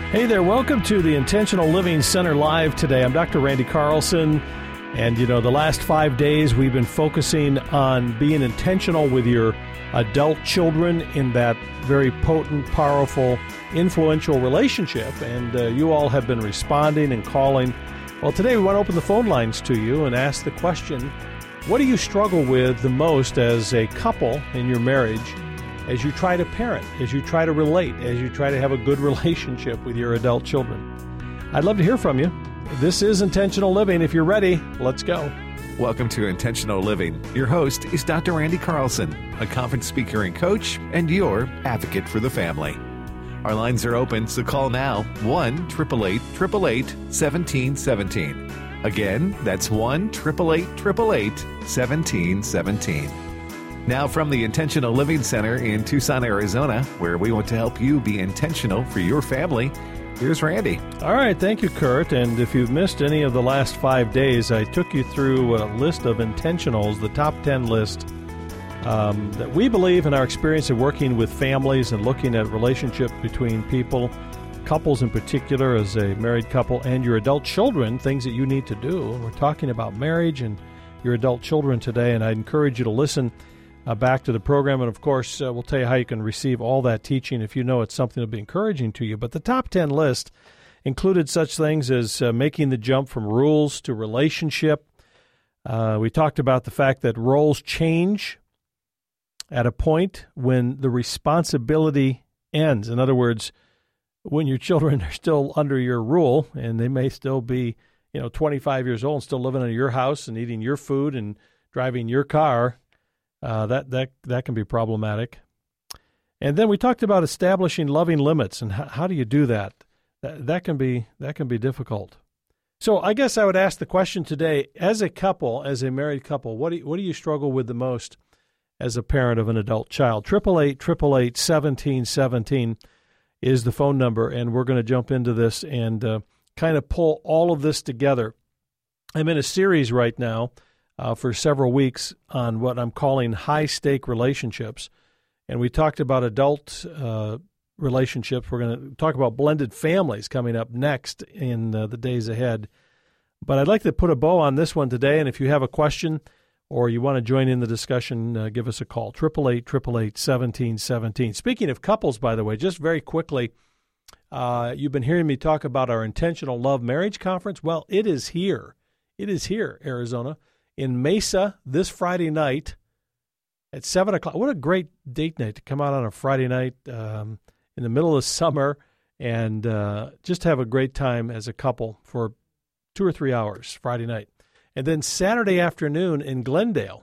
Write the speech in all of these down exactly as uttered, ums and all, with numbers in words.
Hey there, welcome to the Intentional Living Center Live today. I'm Doctor Randy Carlson, and you know, the last five days we've been focusing on being intentional with your adult children in that very potent, powerful, influential relationship, and uh, you all have been responding and calling. Well, today we want to open the phone lines to you and ask the question, what do you struggle with the most as a couple in your marriage? As you try to parent, as you try to relate, as you try to have a good relationship with your adult children. I'd love to hear from you. This is Intentional Living. If you're ready, let's go. Welcome to Intentional Living. Your host is Doctor Randy Carlson, a conference speaker and coach, and your advocate for the family. Our lines are open, so call now, one eight eight eight, eight eight eight, one seven one seven. Again, that's one eight eight eight, eight eight eight, one seven one seven. Now from the Intentional Living Center in Tucson, Arizona, where we want to help you be intentional for your family, here's Randy. All right, thank you, Kurt. And if you've missed any of the last five days, I took you through a list of intentionals, the top ten list, um, that we believe in our experience of working with families and looking at relationship between people, couples in particular, as a married couple, and your adult children, things that you need to do. We're talking about marriage and your adult children today, and I encourage you to listen Uh, back to the program, and of course, uh, we'll tell you how you can receive all that teaching if you know it's something that'll be encouraging to you. But the top ten list included such things as uh, making the jump from rules to relationship. Uh, we talked about the fact that roles change at a point when the responsibility ends. In other words, when your children are still under your rule, and they may still be, you know, twenty-five years old and still living in your house and eating your food and driving your car. Uh, that that that can be problematic. And then we talked about establishing loving limits and how, how do you do that? That that can be that can be difficult. So I guess I would ask the question today: as a couple, as a married couple, what do you, what do you struggle with the most as a parent of an adult child? Triple eight triple eight seventeen seventeen is the phone number, and we're going to jump into this and uh, kind of pull all of this together. I'm in a series right now. Uh, for several weeks on what I'm calling high-stake relationships. And we talked about adult uh, relationships. We're going to talk about blended families coming up next in uh, the days ahead. But I'd like to put a bow on this one today, and if you have a question or you want to join in the discussion, uh, give us a call, eight eight eight, eight eight eight, one seven one seven. Speaking of couples, by the way, just very quickly, uh, you've been hearing me talk about our Intentional Love Marriage Conference. Well, it is here. It is here, Arizona. In Mesa this Friday night at seven o'clock. What a great date night to come out on a Friday night um, in the middle of summer and uh, just have a great time as a couple for two or three hours Friday night. And then Saturday afternoon in Glendale.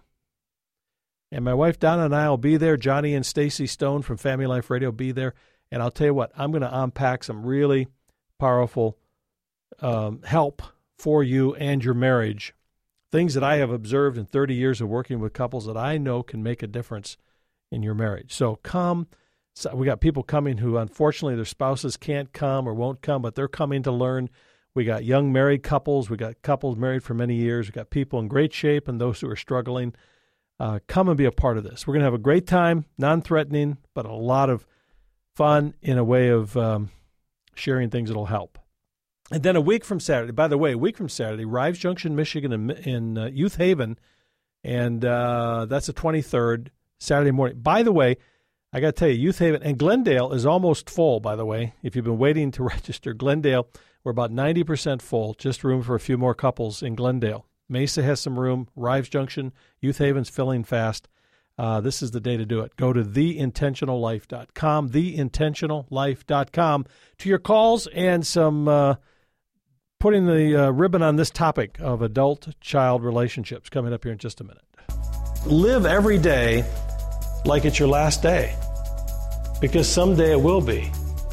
And my wife Donna and I will be there. Johnny and Stacy Stone from Family Life Radio will be there. And I'll tell you what, I'm going to unpack some really powerful um, help for you and your marriage. Things that I have observed in thirty years of working with couples that I know can make a difference in your marriage. So come. So we got people coming who, unfortunately, their spouses can't come or won't come, but they're coming to learn. We got young married couples. We got couples married for many years. We got people in great shape and those who are struggling. Uh, come and be a part of this. We're going to have a great time, non-threatening, but a lot of fun in a way of um, sharing things that will help. And then a week from Saturday, by the way, a week from Saturday, Rives Junction, Michigan, in, in uh, Youth Haven, and uh, that's the twenty-third, Saturday morning. By the way, I got to tell you, Youth Haven, and Glendale is almost full, by the way. If you've been waiting to register, Glendale, we're about ninety percent full, just room for a few more couples in Glendale. Mesa has some room, Rives Junction, Youth Haven's filling fast. Uh, this is the day to do it. Go to the intentional life dot com, the intentional life dot com, to your calls and some... Uh, putting the uh, ribbon on this topic of adult-child relationships coming up here in just a minute. Live every day like it's your last day, because someday it will be.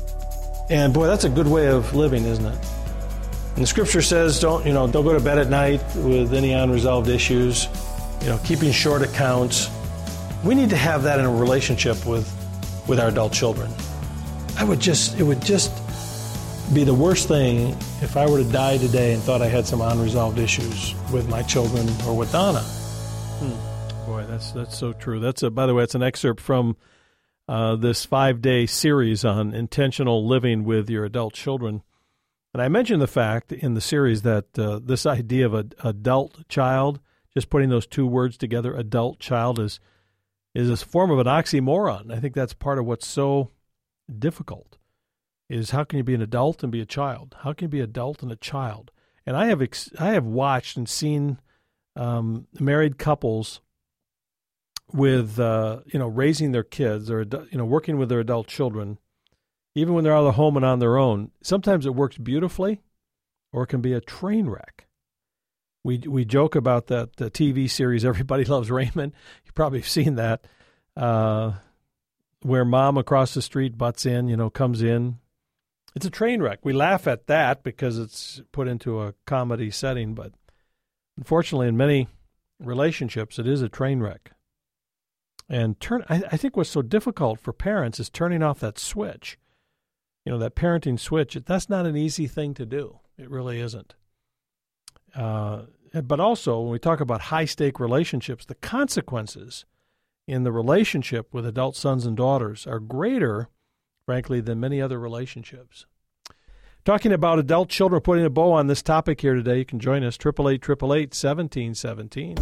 And boy, that's a good way of living, isn't it? And the scripture says, don't you know, don't go to bed at night with any unresolved issues. You know, keeping short accounts. We need to have that in a relationship with with our adult children. I would just, it would just. be the worst thing if I were to die today and thought I had some unresolved issues with my children or with Donna. Hmm. Boy, that's that's so true. That's a, by the way, it's an excerpt from uh, this five-day series on intentional living with your adult children. And I mentioned the fact in the series that uh, this idea of an adult child, just putting those two words together, adult child, is is a form of an oxymoron. I think that's part of what's so difficult, is how can you be an adult and be a child? How can you be an adult and a child? And I have ex- I have watched and seen um, married couples with uh, you know raising their kids or you know working with their adult children, even when they're out of the home and on their own. Sometimes it works beautifully, or it can be a train wreck. We we joke about that the T V series Everybody Loves Raymond. You've probably seen that, uh, where mom across the street butts in, you know, comes in. It's a train wreck. We laugh at that because it's put into a comedy setting, but unfortunately, in many relationships, it is a train wreck. And turn, I, I think what's so difficult for parents is turning off that switch. You know, that parenting switch. That's not an easy thing to do. It really isn't. Uh, but also, when we talk about high-stake relationships, the consequences in the relationship with adult sons and daughters are greater, frankly, than many other relationships. Talking about adult children, putting a bow on this topic here today, you can join us, eight eight eight, eight eight eight, one seven one seven.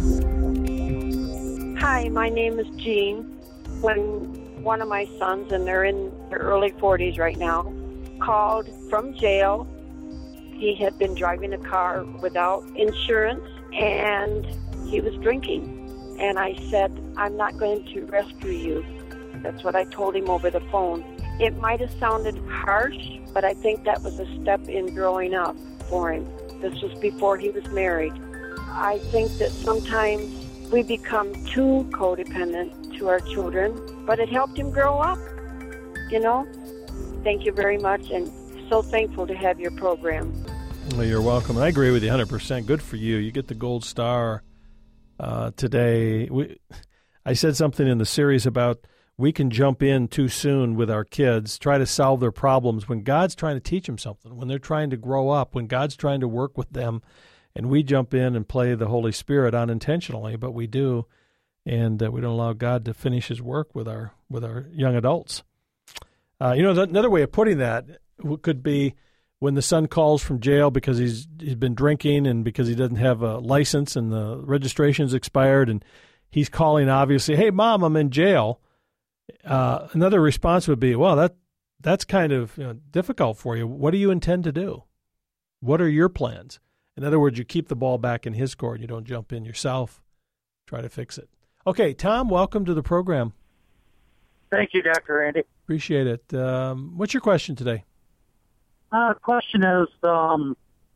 Hi, my name is Jean. When one of my sons, and they're in their early forties right now, called from jail. He had been driving a car without insurance, and he was drinking. And I said, I'm not going to rescue you. That's what I told him over the phone. It might have sounded harsh, but I think that was a step in growing up for him. This was before he was married. I think that sometimes we become too codependent to our children, but it helped him grow up, you know? Thank you very much, and so thankful to have your program. Well, you're welcome. I agree with you one hundred percent. Good for you. You get the gold star uh, today. We, I said something in the series about we can jump in too soon with our kids, try to solve their problems when God's trying to teach them something, when they're trying to grow up, when God's trying to work with them, and we jump in and play the Holy Spirit unintentionally, but we do, and uh, we don't allow God to finish his work with our with our young adults. Uh, you know, another way of putting that could be when the son calls from jail because he's he's been drinking and because he doesn't have a license and the registration's expired, and he's calling obviously, hey, Mom, I'm in jail. Uh, another response would be, well, that that's kind of you know, difficult for you. What do you intend to do? What are your plans? In other words, you keep the ball back in his court. You don't jump in yourself, try to fix it. Okay, Tom, welcome to the program. Thank you, Doctor Randy. Appreciate it. Um, what's your question today? Uh, question is, um,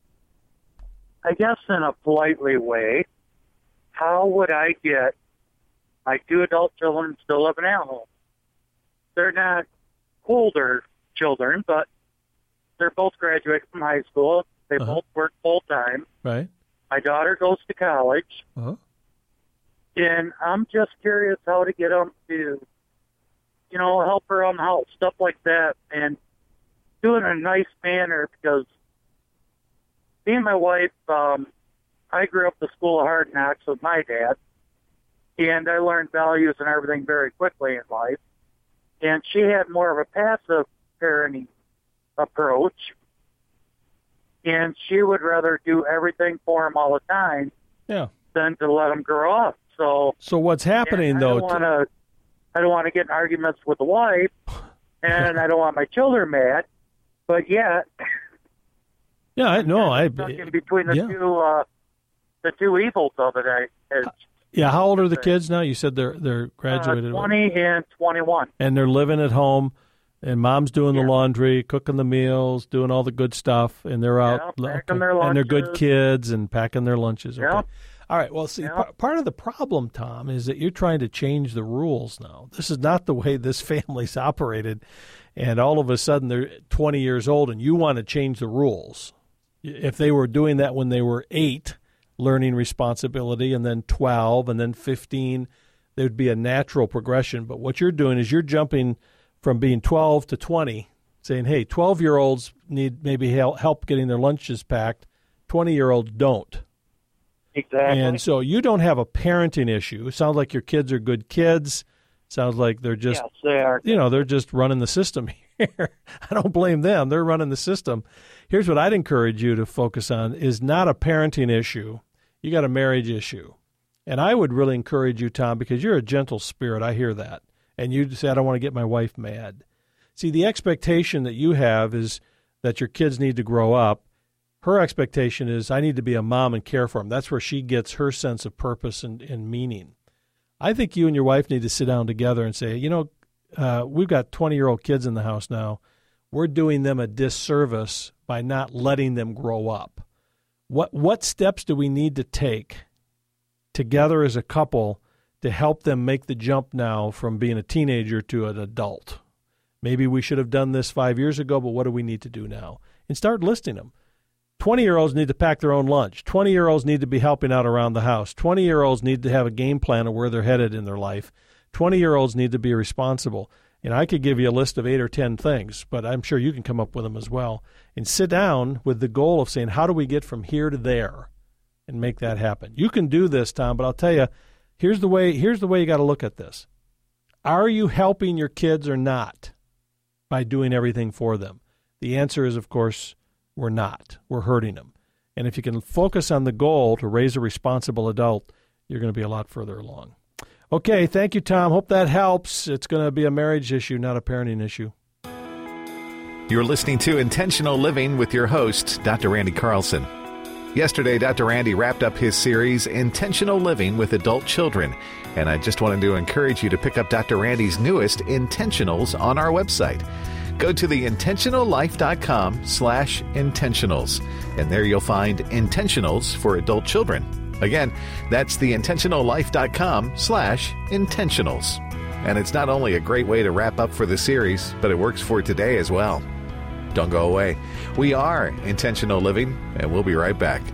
I guess in a politely way, how would I get my two adult children still living at home? They're not older children, but they're both graduated from high school. They uh-huh. both work full-time. Right. My daughter goes to college. Uh-huh. And I'm just curious how to get them to, you know, help her on the house, stuff like that, and do it in a nice manner because me and my wife, um, I grew up the school of hard knocks with my dad, and I learned values and everything very quickly in life. And she had more of a passive parenting approach, and she would rather do everything for him all the time yeah. than to let him grow up. So, so what's happening, though? I don't want to. I don't want to get in arguments with the wife, and I don't want my children mad. But yeah, yeah, I know. I in between the yeah. two, uh, the two evils of it. I, as, yeah, how old are the kids now? You said they're they're graduated. Uh, Twenty and twenty-one, and they're living at home. And mom's doing yeah. the laundry, cooking the meals, doing all the good stuff, and they're out yeah, okay. their and they're good kids and packing their lunches. Okay. Yeah. All right. Well, see, yeah. p- part of the problem, Tom, is that you're trying to change the rules now. This is not the way this family's operated, and all of a sudden they're twenty years old, and you want to change the rules. If they were doing that when they were eight, learning responsibility, and then twelve, and then fifteen, there would be a natural progression. But what you're doing is you're jumping from being twelve to twenty, saying, hey, twelve-year-olds need maybe help getting their lunches packed. twenty-year-olds don't. Exactly. And so you don't have a parenting issue. It sounds like your kids are good kids. Sounds like they're just, yes, they are. you know, they're just running the system here. I don't blame them. They're running the system. Here's what I'd encourage you to focus on is not a parenting issue. You got a marriage issue. And I would really encourage you, Tom, because you're a gentle spirit. I hear that. And you say, I don't want to get my wife mad. See, the expectation that you have is that your kids need to grow up. Her expectation is, I need to be a mom and care for them. That's where she gets her sense of purpose and, and meaning. I think you and your wife need to sit down together and say, you know, uh, we've got twenty-year-old kids in the house now. We're doing them a disservice by not letting them grow up. What what steps do we need to take together as a couple to help them make the jump now from being a teenager to an adult? Maybe we should have done this five years ago, but what do we need to do now? And start listing them. twenty-year-olds need to pack their own lunch. twenty-year-olds need to be helping out around the house. twenty-year-olds need to have a game plan of where they're headed in their life. twenty-year-olds need to be responsible. And I could give you a list of eight or ten things, but I'm sure you can come up with them as well. And sit down with the goal of saying, how do we get from here to there and make that happen? You can do this, Tom, but I'll tell you, here's the way, here's the way you got to look at this. Are you helping your kids or not by doing everything for them? The answer is, of course, we're not. We're hurting them. And if you can focus on the goal to raise a responsible adult, you're going to be a lot further along. Okay, thank you, Tom. Hope that helps. It's going to be a marriage issue, not a parenting issue. You're listening to Intentional Living with your host, Doctor Randy Carlson. Yesterday, Doctor Randy wrapped up his series, Intentional Living with Adult Children, and I just wanted to encourage you to pick up Doctor Randy's newest Intentionals on our website. Go to the intentional life dot com slash intentionals, and there you'll find Intentionals for adult children. Again, that's the intentional life dot com slash intentionals. And it's not only a great way to wrap up for the series, but it works for today as well. Don't go away. We are Intentional Living, and we'll be right back.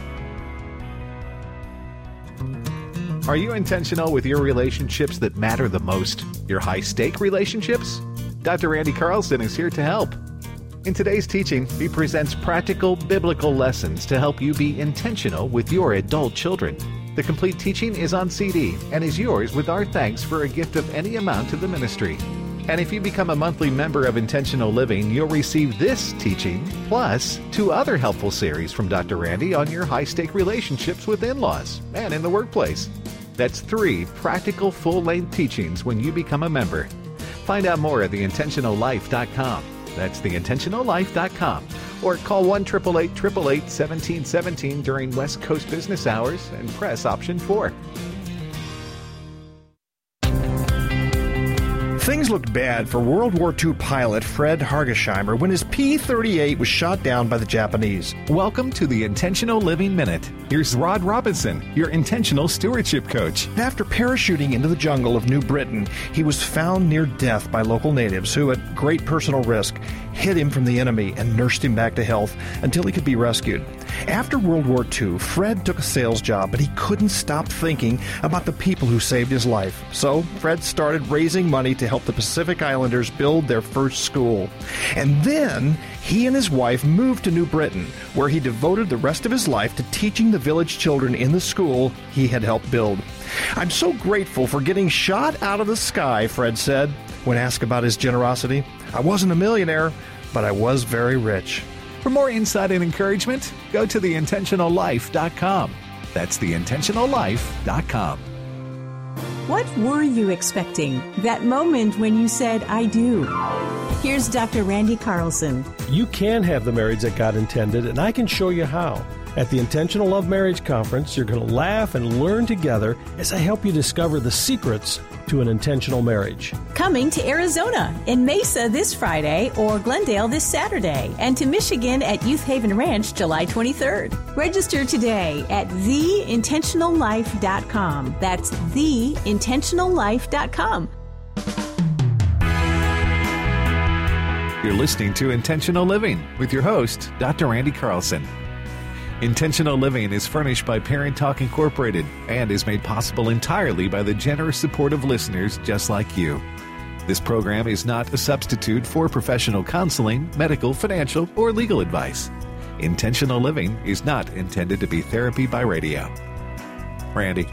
Are you intentional with your relationships that matter the most? Your high-stake relationships? Doctor Randy Carlson is here to help. In today's teaching, he presents practical biblical lessons to help you be intentional with your adult children. The complete teaching is on C D and is yours with our thanks for a gift of any amount to the ministry. And if you become a monthly member of Intentional Living, you'll receive this teaching, plus two other helpful series from Doctor Randy on your high-stake relationships with in-laws and in the workplace. That's three practical full-length teachings when you become a member. Find out more at the intentional life dot com. That's the intentional life dot com. Or call one eight eight eight, eight eight eight, one seven one seven during West Coast business hours and press option four. Things looked bad for World War Two pilot Fred Hargesheimer when his P thirty-eight was shot down by the Japanese. Welcome to the Intentional Living Minute. Here's Rod Robinson, your intentional stewardship coach. After parachuting into the jungle of New Britain, he was found near death by local natives who, at great personal risk, hid him from the enemy and nursed him back to health until he could be rescued. After World War Two, Fred took a sales job, but he couldn't stop thinking about the people who saved his life. So Fred started raising money to help the Pacific Islanders build their first school. And then he and his wife moved to New Britain, where he devoted the rest of his life to teaching the village children in the school he had helped build. "I'm so grateful for getting shot out of the sky," Fred said, when asked about his generosity. "I wasn't a millionaire, but I was very rich." For more insight and encouragement, go to the intentional life dot com. That's the intentional life dot com. What were you expecting? That moment when you said, "I do." Here's Doctor Randy Carlson. You can have the marriage that God intended, and I can show you how. At the Intentional Love Marriage Conference, you're going to laugh and learn together as I help you discover the secrets to an intentional marriage. Coming to Arizona in Mesa this Friday or Glendale this Saturday, and to Michigan at Youth Haven Ranch July twenty-third. Register today at the intentional life dot com. That's the intentional life dot com. You're listening to Intentional Living with your host, Doctor Randy Carlson. Intentional Living is furnished by Parent Talk Incorporated and is made possible entirely by the generous support of listeners just like you. This program is not a substitute for professional counseling, medical, financial, or legal advice. Intentional Living is not intended to be therapy by radio. Randy.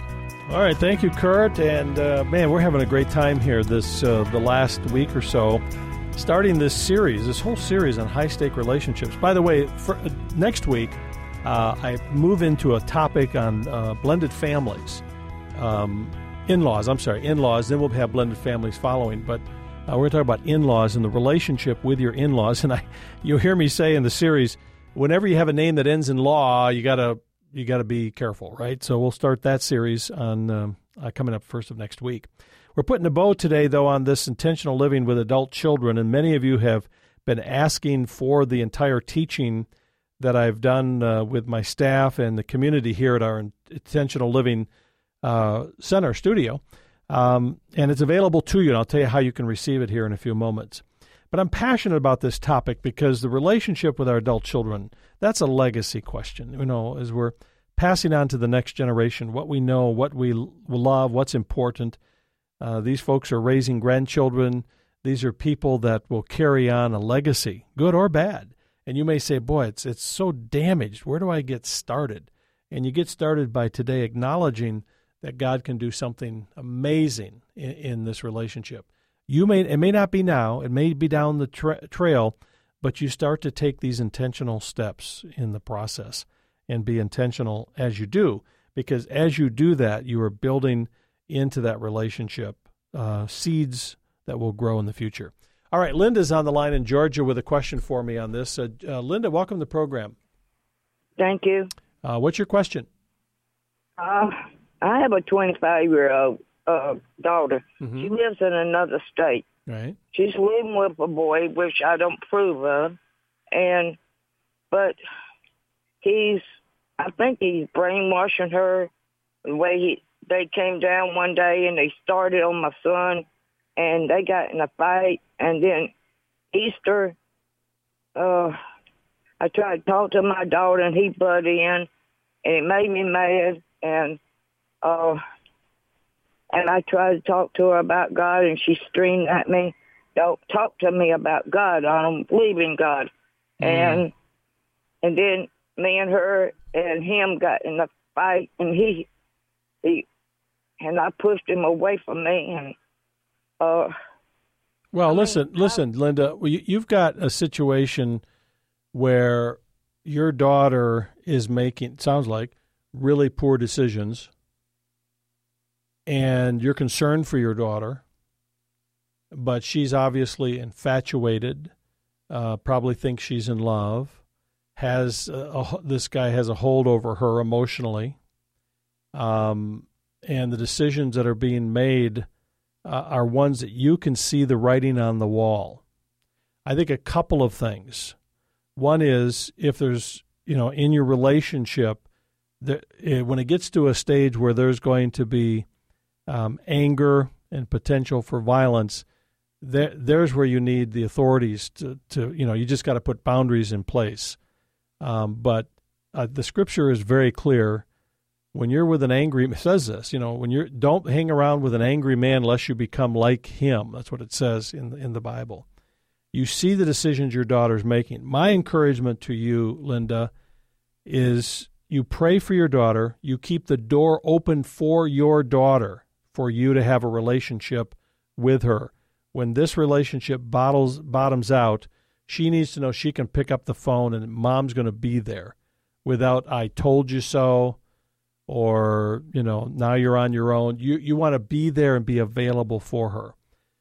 All right, thank you, Kurt. And uh, man, we're having a great time here this uh, the last week or so, starting this series, this whole series on high-stake relationships. By the way, for, uh, next week, uh, I move into a topic on uh, blended families, um, in-laws, I'm sorry, in-laws. Then we'll have blended families following. But uh, we're going to talk about in-laws and the relationship with your in-laws. And I, you'll hear me say in the series, whenever you have a name that ends in law, you got to you got to be careful, right? So we'll start that series on um, uh, coming up first of next week. We're putting a bow today, though, on this intentional living with adult children, and many of you have been asking for the entire teaching that I've done uh, with my staff and the community here at our Intentional Living uh, Center studio, um, and it's available to you, and I'll tell you how you can receive it here in a few moments. But I'm passionate about this topic because the relationship with our adult children, that's a legacy question. You know, as we're passing on to the next generation what we know, what we love, what's important. Uh, these folks are raising grandchildren. These are people that will carry on a legacy, good or bad. And you may say, boy, it's it's so damaged. Where do I get started? And you get started by today acknowledging that God can do something amazing in, in this relationship. You may it may not be now, it may be down the tra- trail, but you start to take these intentional steps in the process and be intentional as you do, because as you do that, you are building into that relationship uh, seeds that will grow in the future. All right, Linda's on the line in Georgia with a question for me on this. Uh, uh, Linda, welcome to the program. Thank you. Uh, what's your question? Uh, I have a twenty-five-year-old uh, daughter. Mm-hmm. She lives in another state. Right. She's living with a boy, which I don't approve of, and but he's, I think he's brainwashing her. The way he, they came down one day and they started on my son, and they got in a fight, and then Easter, uh, I tried to talk to my daughter, and he butted in, and it made me mad, and uh. And I tried to talk to her about God, and she screamed at me, "Don't talk to me about God. I don't believe in God." Mm. And and then me and her and him got in a fight, and he he and I pushed him away from me. And uh, well, I listen, mean, listen, Linda, you've got a situation where your daughter is making, it sounds like, really poor decisions. And you're concerned for your daughter, but she's obviously infatuated, uh, probably thinks she's in love, has a, a, this guy has a hold over her emotionally, um, and the decisions that are being made uh, are ones that you can see the writing on the wall. I think a couple of things. One is if there's, you know, in your relationship, there, when it gets to a stage where there's going to be Um, anger and potential for violence, there, there's where you need the authorities to, to you know, you just got to put boundaries in place. Um, but uh, the scripture is very clear. When you're with an angry, it says this, you know, when you're, don't hang around with an angry man lest you become like him. That's what it says in the, in the Bible. You see the decisions your daughter's making. My encouragement to you, Linda, is you pray for your daughter. You keep the door open for your daughter, for you to have a relationship with her. When this relationship bottles, bottoms out, she needs to know she can pick up the phone and mom's going to be there without "I told you so," or, you know, "now you're on your own." You, you want to be there and be available for her.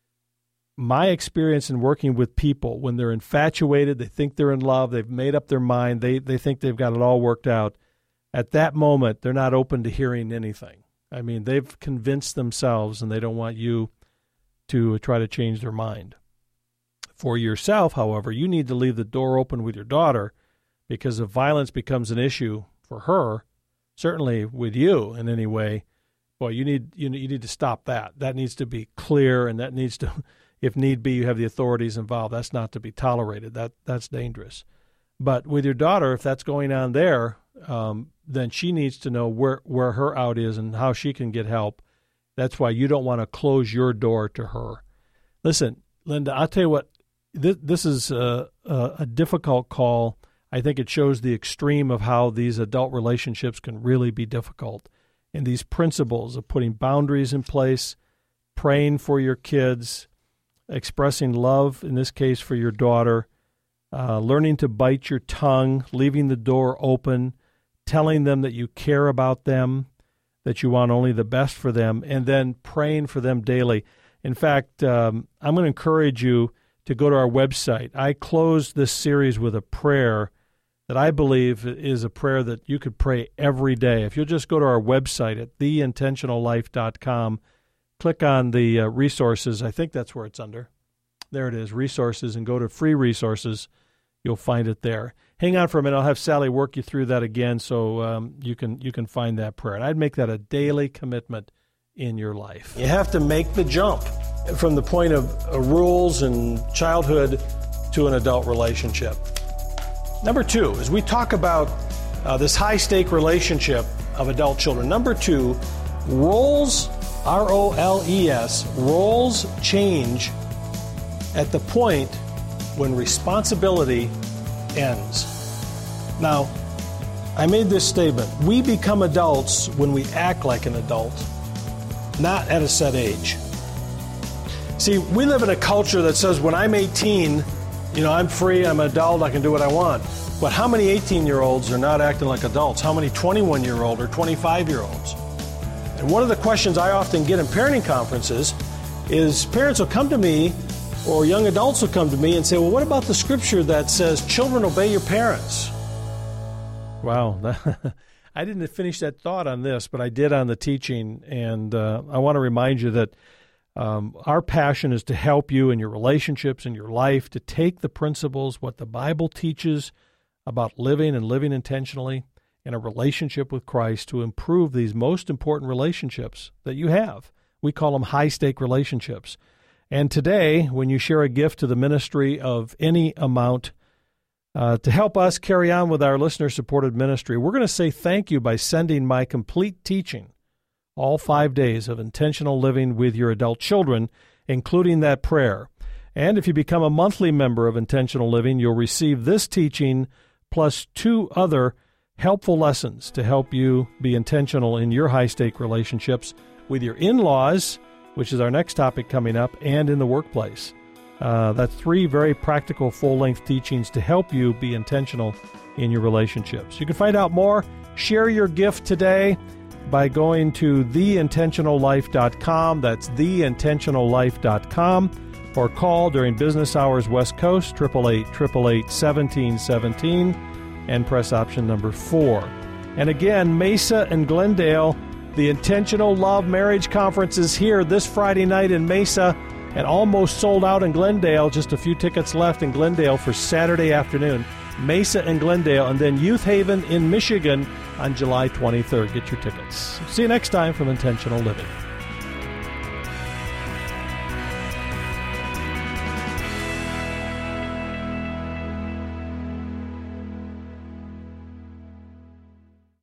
My experience in working with people, when they're infatuated, they think they're in love, they've made up their mind, they, they think they've got it all worked out. At that moment, they're not open to hearing anything. I mean, they've convinced themselves, and they don't want you to try to change their mind. For yourself, however, you need to leave the door open with your daughter, because if violence becomes an issue for her, certainly with you in any way, boy, you need you, you need to stop that. That needs to be clear, and that needs to, if need be, you have the authorities involved. That's not to be tolerated. That that's dangerous. But with your daughter, if that's going on there, um, then she needs to know where, where her out is and how she can get help. That's why you don't want to close your door to her. Listen, Linda, I'll tell you what, this, this is a, a, a difficult call. I think it shows the extreme of how these adult relationships can really be difficult. and these principles of putting boundaries in place, praying for your kids, expressing love, in this case for your daughter, uh, learning to bite your tongue, leaving the door open, telling them that you care about them, that you want only the best for them, and then praying for them daily. In fact, um, I'm going to encourage you to go to our website. I closed this series with a prayer that I believe is a prayer that you could pray every day. If you'll just go to our website at the intentional life dot com, click on the uh, resources. I think that's where it's under. There it is, resources, and go to free resources. You'll find it there. Hang on for a minute. I'll have Sally work you through that again so um, you can you can find that prayer. And I'd make that a daily commitment in your life. You have to make the jump from the point of uh, rules and childhood to an adult relationship. Number two, as we talk about uh, this high-stake relationship of adult children, number two, roles, R O L E S, roles change at the point when responsibility ends. Now, I made this statement. We become adults when we act like an adult, not at a set age. See, we live in a culture that says when I'm eighteen, you know, I'm free, I'm an adult, I can do what I want. But how many eighteen-year-olds are not acting like adults? How many twenty-one-year-old or twenty-five-year-olds? And one of the questions I often get in parenting conferences is parents will come to me, or young adults will come to me and say, well, what about the scripture that says, children, obey your parents? Wow. I didn't finish that thought on this, but I did on the teaching. And uh, I want to remind you that Um, our passion is to help you in your relationships, in your life, to take the principles, what the Bible teaches about living and living intentionally in a relationship with Christ to improve these most important relationships that you have. We call them high-stake relationships. And today, when you share a gift to the ministry of any amount uh, to help us carry on with our listener-supported ministry, we're going to say thank you by sending my complete teaching, all five days of intentional living with your adult children, including that prayer. And if you become a monthly member of Intentional Living, you'll receive this teaching plus two other helpful lessons to help you be intentional in your high-stake relationships with your in-laws, which is our next topic coming up, and in the workplace. Uh, that's three very practical full-length teachings to help you be intentional in your relationships. You can find out more. Share your gift today by going to the intentional life dot com. That's the intentional life dot com. Or call during business hours West Coast, eight eight eight, eight eight eight, one seven one seven, and press option number four. And again, Mesa and Glendale, the Intentional Love Marriage Conference is here this Friday night in Mesa and almost sold out in Glendale. Just a few tickets left in Glendale for Saturday afternoon. Mesa and Glendale, and then Youth Haven in Michigan on July twenty-third. Get your tickets. See you next time from Intentional Living.